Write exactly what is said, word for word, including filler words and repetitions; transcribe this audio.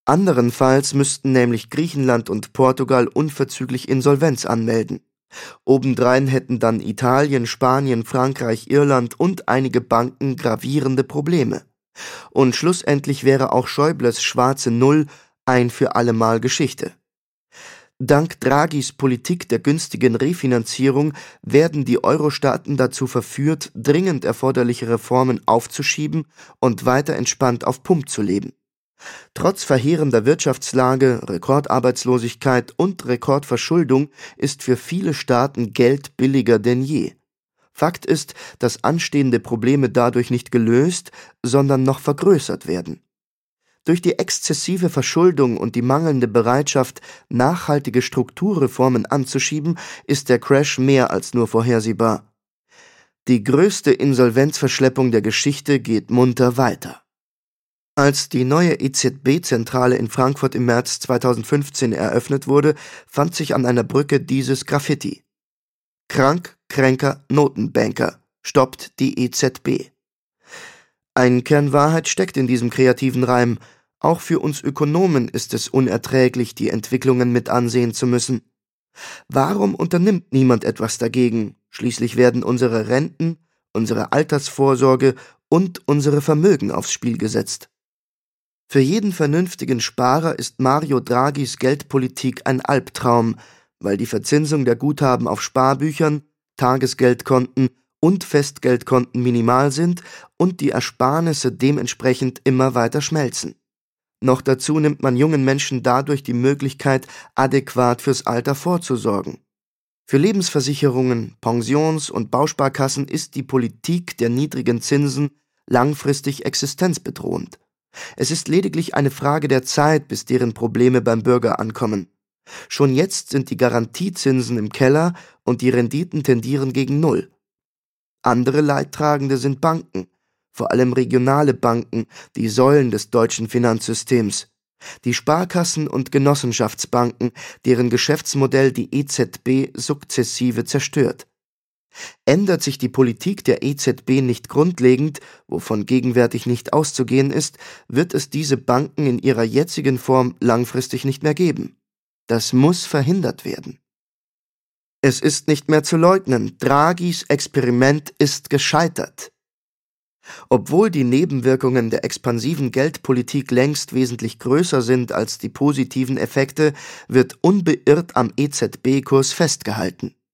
Anderenfalls müssten nämlich Griechenland und Portugal unverzüglich Insolvenz anmelden. Obendrein hätten dann Italien, Spanien, Frankreich, Irland und einige Banken gravierende Probleme. Und schlussendlich wäre auch Schäubles schwarze Null ein für allemal Geschichte. Dank Draghis Politik der günstigen Refinanzierung werden die Euro-Staaten dazu verführt, dringend erforderliche Reformen aufzuschieben und weiter entspannt auf Pump zu leben. Trotz verheerender Wirtschaftslage, Rekordarbeitslosigkeit und Rekordverschuldung ist für viele Staaten Geld billiger denn je. Fakt ist, dass anstehende Probleme dadurch nicht gelöst, sondern noch vergrößert werden. Durch die exzessive Verschuldung und die mangelnde Bereitschaft, nachhaltige Strukturreformen anzuschieben, ist der Crash mehr als nur vorhersehbar. Die größte Insolvenzverschleppung der Geschichte geht munter weiter. Als die neue E Z B-Zentrale in Frankfurt im März zweitausendfünfzehn eröffnet wurde, fand sich an einer Brücke dieses Graffiti: Krank, kränker Notenbanker, stoppt die E Z B. Ein Kern Wahrheit steckt in diesem kreativen Reim. Auch für uns Ökonomen ist es unerträglich, die Entwicklungen mit ansehen zu müssen. Warum unternimmt niemand etwas dagegen? Schließlich werden unsere Renten, unsere Altersvorsorge und unsere Vermögen aufs Spiel gesetzt. Für jeden vernünftigen Sparer ist Mario Draghis Geldpolitik ein Albtraum, weil die Verzinsung der Guthaben auf Sparbüchern, Tagesgeldkonten und Festgeldkonten minimal sind und die Ersparnisse dementsprechend immer weiter schmelzen. Noch dazu nimmt man jungen Menschen dadurch die Möglichkeit, adäquat fürs Alter vorzusorgen. Für Lebensversicherungen, Pensions- und Bausparkassen ist die Politik der niedrigen Zinsen langfristig existenzbedrohend. Es ist lediglich eine Frage der Zeit, bis deren Probleme beim Bürger ankommen. Schon jetzt sind die Garantiezinsen im Keller und die Renditen tendieren gegen Null. Andere Leidtragende sind Banken, vor allem regionale Banken, die Säulen des deutschen Finanzsystems. Die Sparkassen und Genossenschaftsbanken, deren Geschäftsmodell die E Z B sukzessive zerstört. Ändert sich die Politik der E Z B nicht grundlegend, wovon gegenwärtig nicht auszugehen ist, wird es diese Banken in ihrer jetzigen Form langfristig nicht mehr geben. Das muss verhindert werden. Es ist nicht mehr zu leugnen, Draghis Experiment ist gescheitert. Obwohl die Nebenwirkungen der expansiven Geldpolitik längst wesentlich größer sind als die positiven Effekte, wird unbeirrt am E Z B-Kurs festgehalten.